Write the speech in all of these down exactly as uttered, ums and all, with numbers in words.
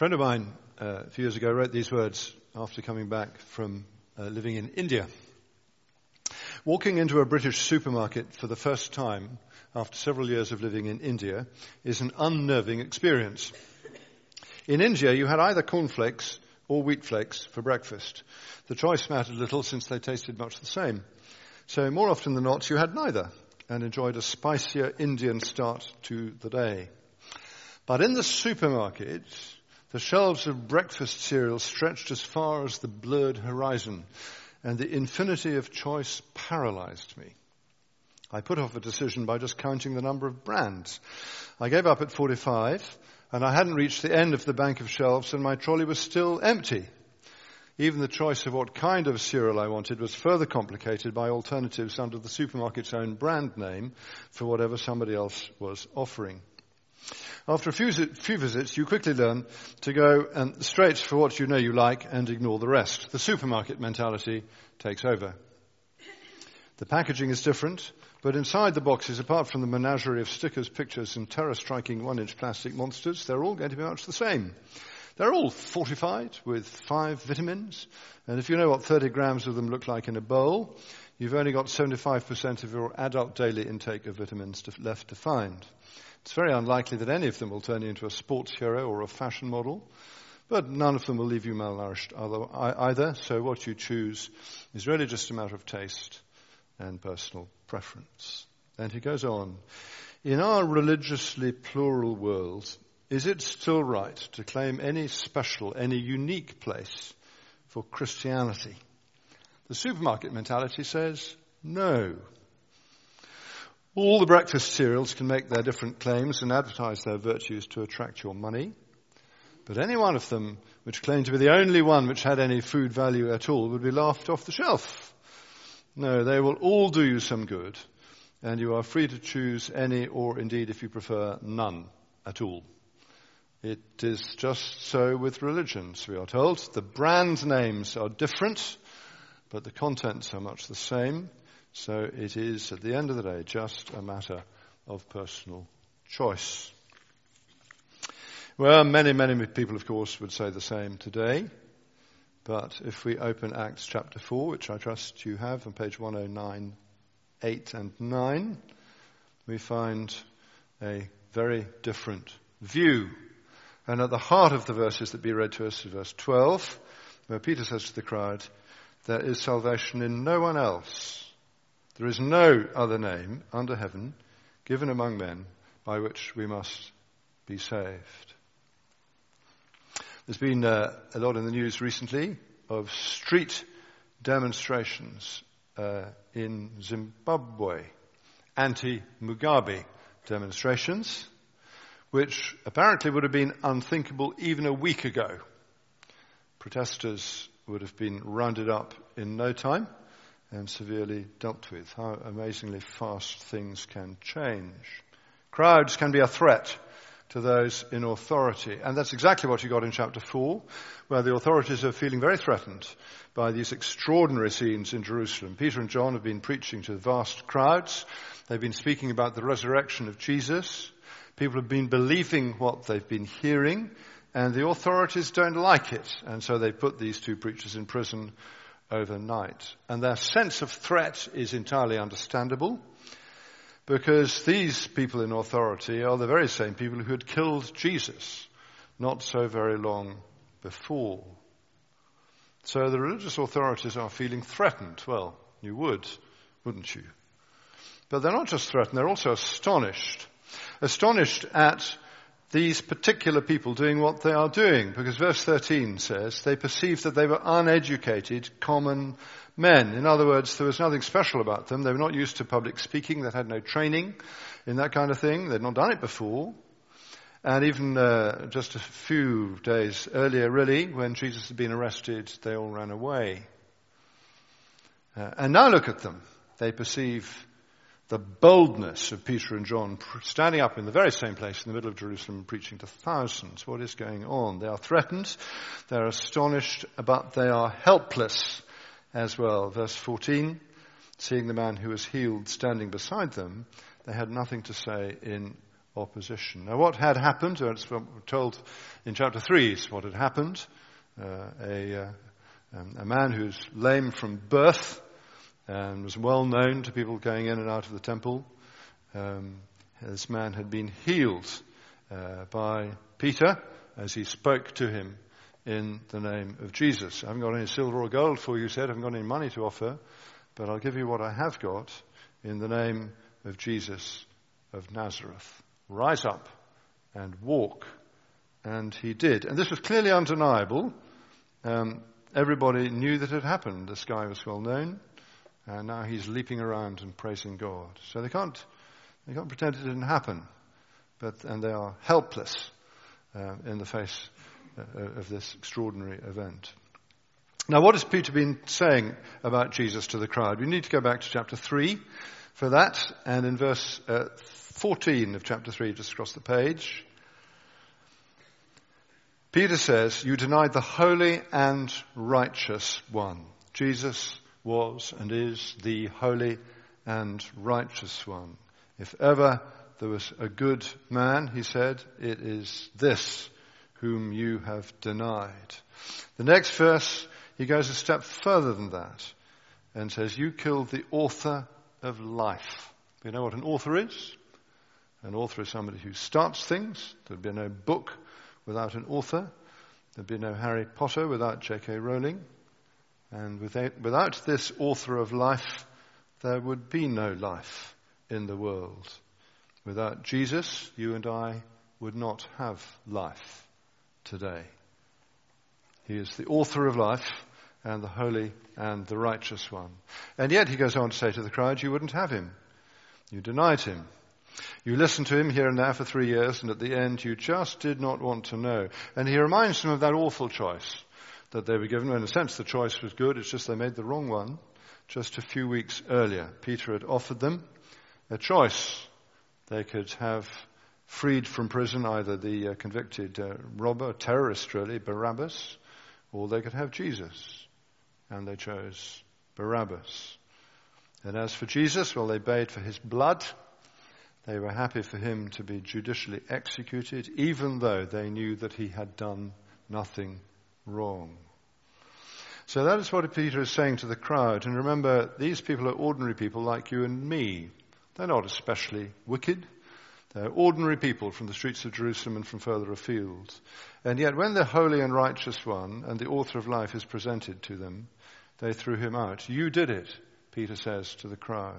friend of mine uh, a few years ago wrote these words after coming back from uh, living in India. Walking into a British supermarket for the first time after several years of living in India is an unnerving experience. In India, you had either cornflakes or wheat flakes for breakfast. The choice mattered little since they tasted much the same. So more often than not, you had neither and enjoyed a spicier Indian start to the day. But in the supermarket, the shelves of breakfast cereal stretched as far as the blurred horizon, and the infinity of choice paralyzed me. I put off a decision by just counting the number of brands. I gave up at forty-five, and I hadn't reached the end of the bank of shelves, and my trolley was still empty. Even the choice of what kind of cereal I wanted was further complicated by alternatives under the supermarket's own brand name for whatever somebody else was offering. After a few, few visits, you quickly learn to go um, straight for what you know you like and ignore the rest. The supermarket mentality takes over. The packaging is different, but inside the boxes, apart from the menagerie of stickers, pictures, and terror-striking one-inch plastic monsters, they're all going to be much the same. They're all fortified with five vitamins, and if you know what thirty grams of them look like in a bowl, you've only got seventy-five percent of your adult daily intake of vitamins to, left to find. It's very unlikely that any of them will turn you into a sports hero or a fashion model, but none of them will leave you malnourished either, so what you choose is really just a matter of taste and personal preference. And he goes on, in our religiously plural world, is it still right to claim any special, any unique place for Christianity? The supermarket mentality says no. All the breakfast cereals can make their different claims and advertise their virtues to attract your money, but any one of them which claimed to be the only one which had any food value at all would be laughed off the shelf. No, they will all do you some good, and you are free to choose any, or indeed, if you prefer, none at all. It is just so with religions, we are told. The brand names are different, but the contents are much the same. So it is, at the end of the day, just a matter of personal choice. Well, many, many people, of course, would say the same today. But if we open Acts chapter four, which I trust you have on page one oh nine, eight and nine, we find a very different view. And at the heart of the verses that be read to us is verse twelve, where Peter says to the crowd, there is salvation in no one else. There is no other name under heaven given among men by which we must be saved. There's been uh, a lot in the news recently of street demonstrations uh, in Zimbabwe, anti-Mugabe demonstrations, which apparently would have been unthinkable even a week ago. Protesters would have been rounded up in no time and severely dealt with. How amazingly fast things can change. Crowds can be a threat to those in authority. And that's exactly what you got in chapter four, where the authorities are feeling very threatened by these extraordinary scenes in Jerusalem. Peter and John have been preaching to vast crowds. They've been speaking about the resurrection of Jesus. People have been believing what they've been hearing, and the authorities don't like it. And so they put these two preachers in prison overnight. And their sense of threat is entirely understandable, because these people in authority are the very same people who had killed Jesus not so very long before. So the religious authorities are feeling threatened. Well, you would, wouldn't you? But they're not just threatened, they're also astonished. Astonished at these particular people doing what they are doing, because verse thirteen says they perceived that they were uneducated, common men. In other words, there was nothing special about them. They were not used to public speaking. They had no training in that kind of thing. They'd not done it before. And even uh, just a few days earlier, really, when Jesus had been arrested, they all ran away. Uh, and now look at them. They perceive the boldness of Peter and John standing up in the very same place in the middle of Jerusalem preaching to thousands. What is going on? They are threatened, they're astonished, but they are helpless as well. Verse fourteen, seeing the man who was healed standing beside them, they had nothing to say in opposition. Now what had happened, or it's what we're told in chapter three is what had happened. Uh, a, uh, um, a man who's lame from birth and was well known to people going in and out of the temple. Um, this man had been healed uh, by Peter as he spoke to him in the name of Jesus. I haven't got any silver or gold for you, he said. I haven't got any money to offer, but I'll give you what I have got in the name of Jesus of Nazareth. Rise up and walk. And he did. And this was clearly undeniable. Um, everybody knew that it had happened. This guy was well known. And now he's leaping around and praising God. So they can't, they can't pretend it didn't happen. But, and they are helpless uh, in the face uh, of this extraordinary event. Now what has Peter been saying about Jesus to the crowd? We need to go back to chapter three for that. And in verse uh, fourteen of chapter three, just across the page, Peter says, you denied the holy and righteous one. Jesus was and is the holy and righteous one. If ever there was a good man, he said, it is this whom you have denied. The next verse, he goes a step further than that and says, you killed the author of life. Do you know what an author is? An author is somebody who starts things. There'd be no book without an author. There'd be no Harry Potter without J K Rowling. And without, without this author of life, there would be no life in the world. Without Jesus, you and I would not have life today. He is the author of life and the holy and the righteous one. And yet he goes on to say to the crowd, you wouldn't have him. You denied him. You listened to him here and there for three years, and at the end you just did not want to know. And he reminds them of that awful choice that they were given. In a sense, the choice was good. It's just they made the wrong one just a few weeks earlier. Peter had offered them a choice. They could have freed from prison either the uh, convicted uh, robber, terrorist really, Barabbas, or they could have Jesus. And they chose Barabbas. And as for Jesus, well, they bayed for his blood. They were happy for him to be judicially executed, even though they knew that he had done nothing wrong. So that is what Peter is saying to the crowd. And remember, these people are ordinary people like you and me. They're not especially wicked. They're ordinary people from the streets of Jerusalem and from further afield. And yet when the holy and righteous one and the author of life is presented to them, they threw him out. You did it, Peter says to the crowd.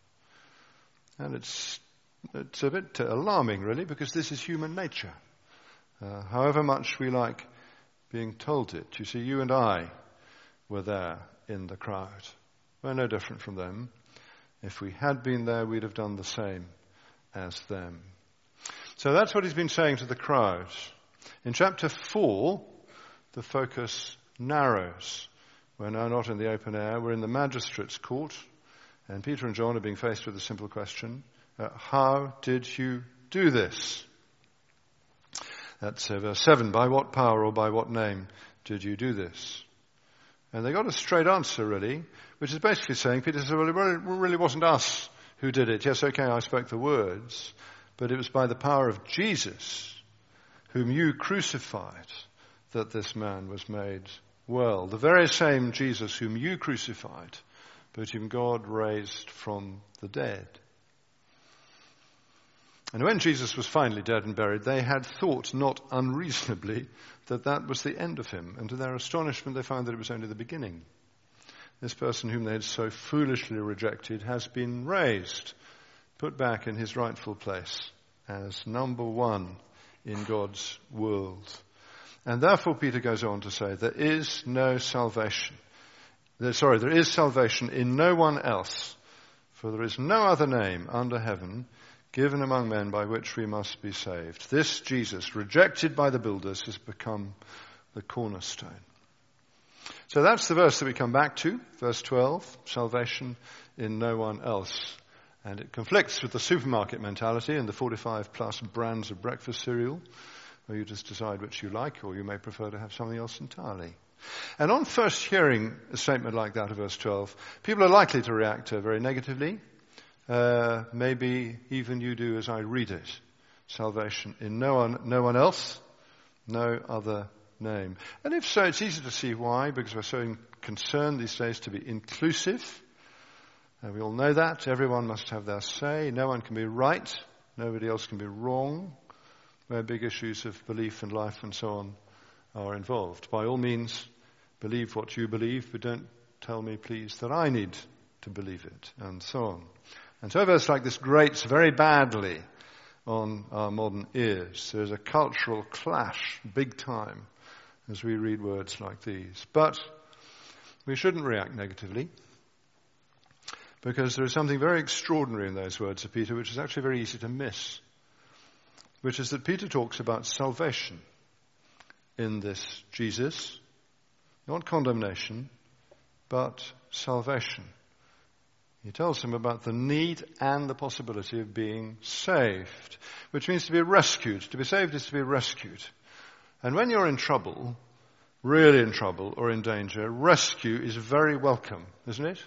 And it's it's a bit alarming, really, because this is human nature. Uh, however much we like being told it. You see, you and I were there in the crowd. We're no different from them. If we had been there, we'd have done the same as them. So that's what he's been saying to the crowd. In chapter four, the focus narrows. We're now not in the open air. We're in the magistrate's court. And Peter and John are being faced with a simple question. Uh, how did you do this? That's uh, verse seven. By what power or by what name did you do this? And they got a straight answer, really, which is basically saying, Peter said, well, it really wasn't us who did it. Yes, okay, I spoke the words, but it was by the power of Jesus, whom you crucified, that this man was made well. The very same Jesus whom you crucified, but whom God raised from the dead. And when Jesus was finally dead and buried, they had thought, not unreasonably, that that was the end of him. And to their astonishment, they found that it was only the beginning. This person whom they had so foolishly rejected has been raised, put back in his rightful place as number one in God's world. And therefore, Peter goes on to say, there is no salvation. There, sorry, there is salvation in no one else, for there is no other name under heaven given among men by which we must be saved. This Jesus, rejected by the builders, has become the cornerstone. So that's the verse that we come back to, verse twelve, salvation in no one else. And it conflicts with the supermarket mentality and the forty-five plus brands of breakfast cereal, where you just decide which you like, or you may prefer to have something else entirely. And on first hearing a statement like that of verse twelve, people are likely to react uh, very negatively. Uh, maybe even you do as I read it. salvation in no one, no one else, no other name. And if so, it's easy to see why, because we're so concerned these days to be inclusive. Uh, we all know that. Everyone must have their say. No one can be right. Nobody else can be wrong, where big issues of belief and life and so on are involved. By all means, believe what you believe, but don't tell me, please, that I need to believe it, and so on. And so a verse like this grates very badly on our modern ears. There's a cultural clash, big time, as we read words like these. But we shouldn't react negatively, because there is something very extraordinary in those words of Peter, which is actually very easy to miss, which is that Peter talks about salvation in this Jesus, not condemnation, but salvation. He tells him about the need and the possibility of being saved, which means to be rescued. To be saved is to be rescued. And when you're in trouble, really in trouble or in danger, rescue is very welcome, isn't it?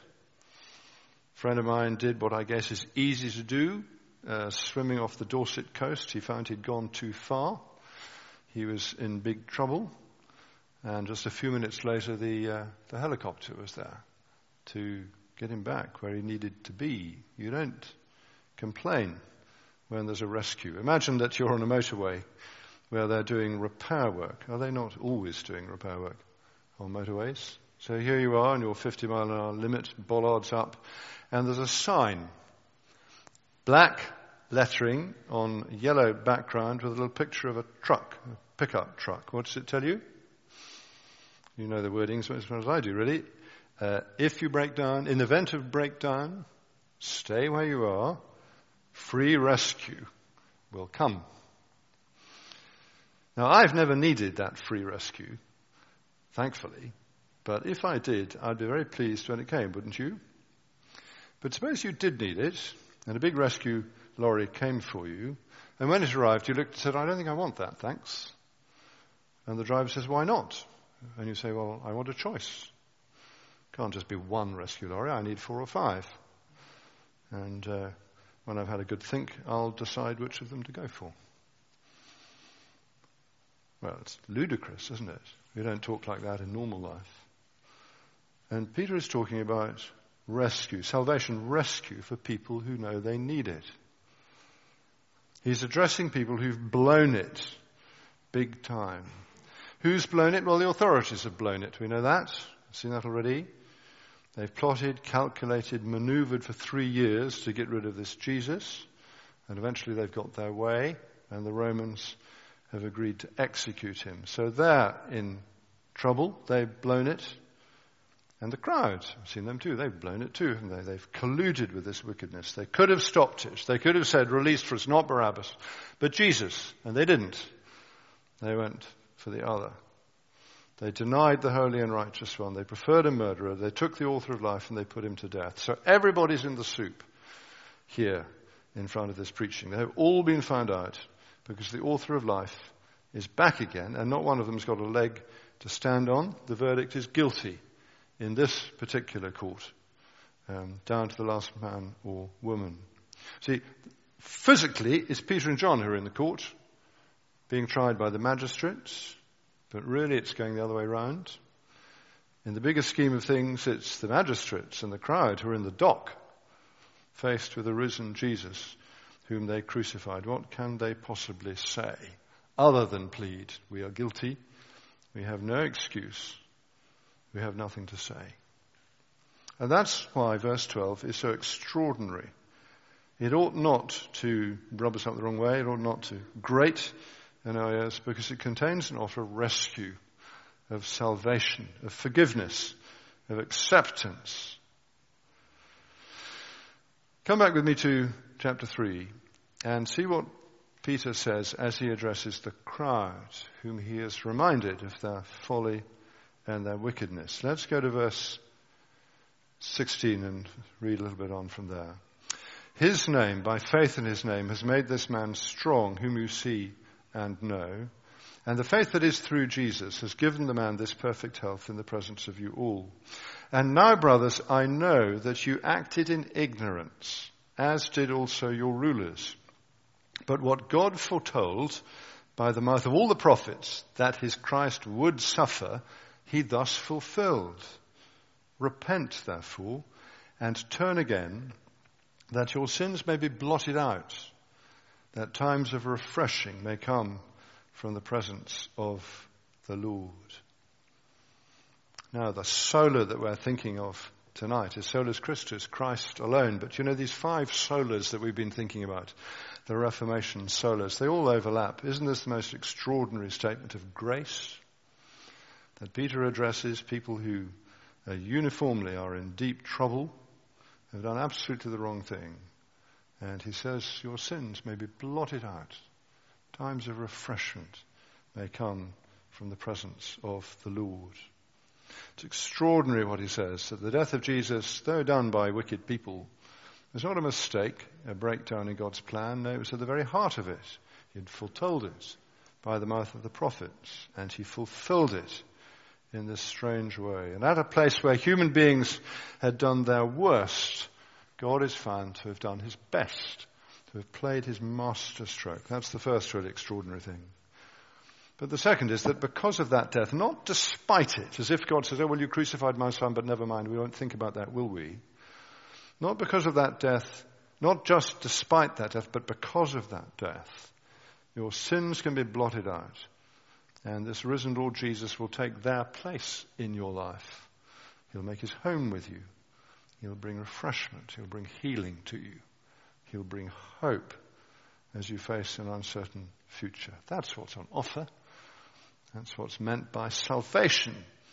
A friend of mine did what I guess is easy to do, uh, swimming off the Dorset coast. He found he'd gone too far. He was in big trouble. And just a few minutes later, the uh, the helicopter was there to get him back where he needed to be. You don't complain when there's a rescue. Imagine that you're on a motorway where they're doing repair work. Are they not always doing repair work on motorways? So here you are on your fifty mile an hour limit, bollards up, and there's a sign. Black lettering on yellow background with a little picture of a truck, a pickup truck. What does it tell you? You know the wording as much as I do, really. Uh, if you break down, in the event of breakdown, stay where you are. Free rescue will come. Now, I've never needed that free rescue, thankfully. But if I did, I'd be very pleased when it came, wouldn't you? But suppose you did need it, and a big rescue lorry came for you, and when it arrived, you looked and said, I don't think I want that, thanks. And the driver says, why not? And you say, well, I want a choice. Can't just be one rescue lorry, I need four or five. And uh, when I've had a good think, I'll decide which of them to go for. Well, it's ludicrous, isn't it? We don't talk like that in normal life. And Peter is talking about rescue, salvation rescue for people who know they need it. He's addressing people who've blown it big time. Who's blown it? Well, the authorities have blown it. We know that. Seen that already. They've plotted, calculated, maneuvered for three years to get rid of this Jesus. And eventually they've got their way, and the Romans have agreed to execute him. So they're in trouble. They've blown it. And the crowd, I've seen them too. They've blown it too, haven't they? They've colluded with this wickedness. They could have stopped it. They could have said, release for us, not Barabbas, but Jesus. And they didn't. They went for the other. They denied the holy and righteous one. They preferred a murderer. They took the author of life and they put him to death. So everybody's in the soup here in front of this preaching. They have all been found out because the author of life is back again, and not one of them's got a leg to stand on. The verdict is guilty in this particular court, um, down to the last man or woman. See, physically, it's Peter and John who are in the court, being tried by the magistrates, but really it's going the other way round. In the bigger scheme of things, it's the magistrates and the crowd who are in the dock, faced with a risen Jesus, whom they crucified. What can they possibly say other than plead, we are guilty, we have no excuse, we have nothing to say? And that's why verse twelve is so extraordinary. It ought not to rub us up the wrong way, it ought not to grate in our ears, because it contains an offer of rescue, of salvation, of forgiveness, of acceptance. Come back with me to chapter three and see what Peter says as he addresses the crowd, whom he is reminded of their folly and their wickedness. Let's go to verse sixteen and read a little bit on from there. His name, by faith in his name, has made this man strong, whom you see and know. And the faith that is through Jesus has given the man this perfect health in the presence of you all. And now, brothers, I know that you acted in ignorance, as did also your rulers. But what God foretold by the mouth of all the prophets, that his Christ would suffer, he thus fulfilled. Repent, therefore, and turn again, that your sins may be blotted out, that times of refreshing may come from the presence of the Lord. Now, the sola that we're thinking of tonight is solus Christus, Christ alone. But you know, these five solas that we've been thinking about, the Reformation solas, they all overlap. Isn't this the most extraordinary statement of grace? That Peter addresses people who uh, uniformly are in deep trouble, have done absolutely the wrong thing. And he says, your sins may be blotted out. Times of refreshment may come from the presence of the Lord. It's extraordinary what he says, that the death of Jesus, though done by wicked people, was not a mistake, a breakdown in God's plan. No, it was at the very heart of it. He had foretold it by the mouth of the prophets, and he fulfilled it in this strange way. And at a place where human beings had done their worst, God is found to have done his best, to have played his masterstroke. That's the first really extraordinary thing. But the second is that because of that death, not despite it, as if God says, oh, well, you crucified my son, but never mind, we won't think about that, will we? Not because of that death, not just despite that death, but because of that death, your sins can be blotted out. And this risen Lord Jesus will take their place in your life. He'll make his home with you. He'll bring refreshment. He'll bring healing to you. He'll bring hope as you face an uncertain future. That's what's on offer. That's what's meant by salvation.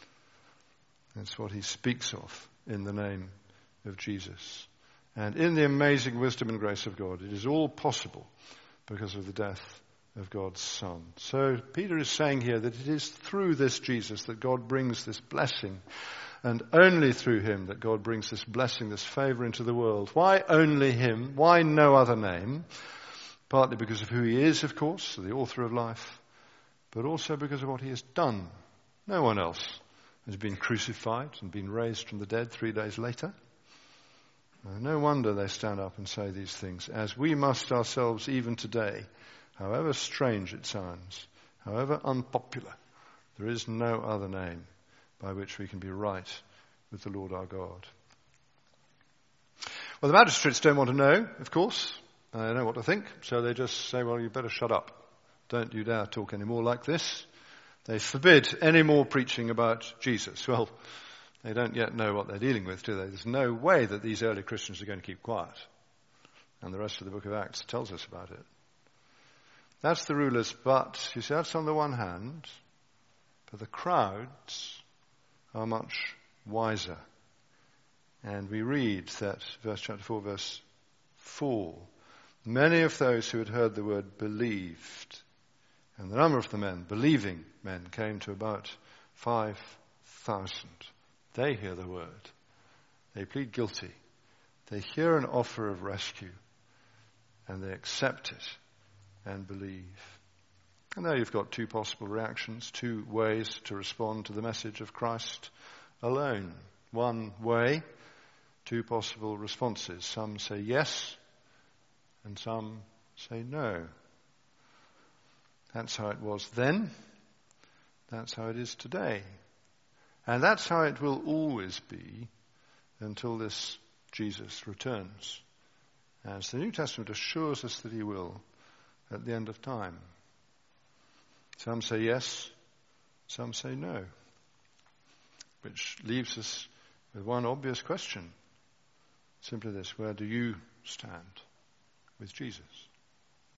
That's what he speaks of in the name of Jesus. And in the amazing wisdom and grace of God, it is all possible because of the death of God's Son. So Peter is saying here that it is through this Jesus that God brings this blessing, and only through him that God brings this blessing, this favor into the world. Why only him? Why no other name? Partly because of who he is, of course, the author of life, but also because of what he has done. No one else has been crucified and been raised from the dead three days later. No wonder they stand up and say these things, as we must ourselves even today, however strange it sounds, however unpopular. There is no other name by which we can be right with the Lord our God. Well, the magistrates don't want to know, of course. They don't know what to think, so they just say, well, you better shut up. Don't you dare talk any more like this. They forbid any more preaching about Jesus. Well, they don't yet know what they're dealing with, do they? There's no way that these early Christians are going to keep quiet. And the rest of the book of Acts tells us about it. That's the rulers, but you see, that's on the one hand. But the crowds are much wiser. And we read that, verse chapter four, verse four, many of those who had heard the word believed. And the number of the men, believing men, came to about five thousand. They hear the word. They plead guilty. They hear an offer of rescue. And they accept it and believe. And there you've got two possible reactions, two ways to respond to the message of Christ alone. One way, two possible responses. Some say yes, and some say no. That's how it was then. That's how it is today. And that's how it will always be until this Jesus returns, as the New Testament assures us that he will at the end of time. Some say yes, some say no, which leaves us with one obvious question. Simply this: where do you stand with Jesus?